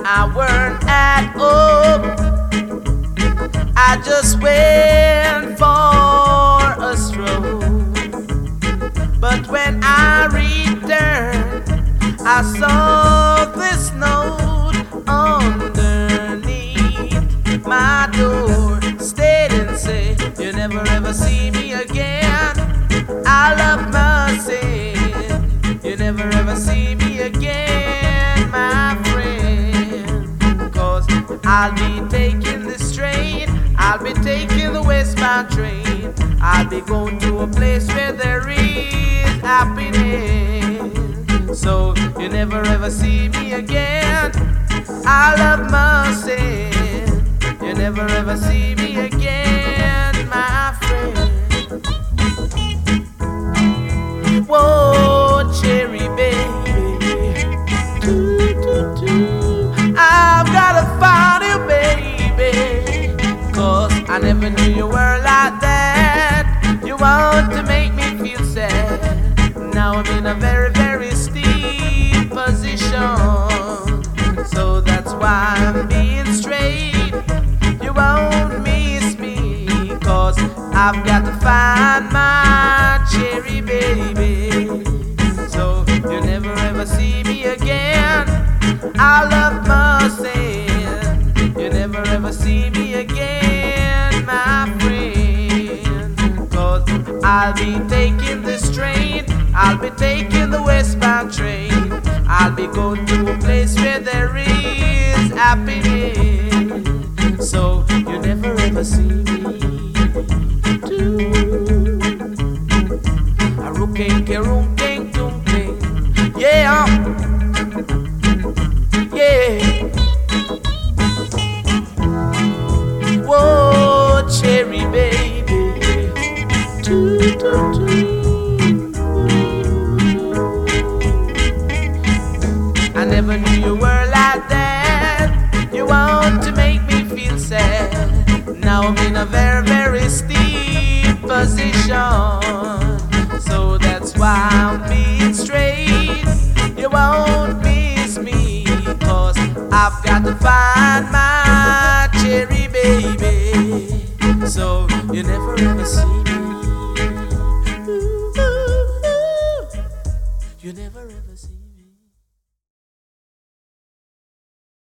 I weren't at home. I just went for a stroll. But when I returned, I saw this note underneath my door. Stayed and said, "You never ever see me again. I love mercy. You never ever see me again, my friend. 'Cause I'll be taking this train. I'll be taking the westbound train. I'll be going to a place where there is happiness. So you never ever see me again. I love mercy. You never ever see me again, my friend." Whoa, cherry baby, I've gotta find you, baby, 'cause I never knew you were like that. You want to make me feel sad. Now I'm in a very, very steep position. So that's why I'm being straight. You won't miss me, 'cause I've got to find my cherry baby. So you never ever see me again. I love mercy. You never ever see me again, my friend. 'Cause I'll be taking this train. I'll be taking the westbound train. I'll be going to a place where there is happiness. So you never ever see me too. A rookie, rookie, rookie. Yeah, yeah. Whoa, cherry baby. I never knew you were like that. You want to make me feel sad. Now I'm in a very, very steep position. So that's why I'm being straight. You won't miss me, 'cause I've got to find my